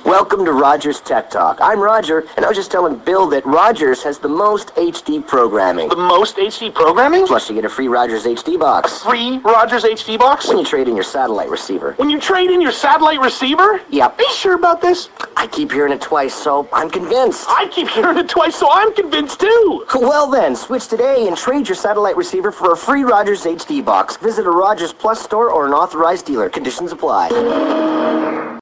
Welcome to Rogers Tech Talk. I'm Roger, and I was just telling Bill that Rogers has the most HD programming. The most HD programming? Plus, you get a free Rogers HD box. Free Rogers HD box? When you trade in your satellite receiver. When you trade in your satellite receiver? Yep. Are you sure about this? I keep hearing it twice, so I'm convinced. I keep hearing it twice, so I'm convinced too. Well then, switch today and trade your satellite receiver for a free Rogers HD box. Visit a Rogers Plus store or an authorized dealer. Conditions apply.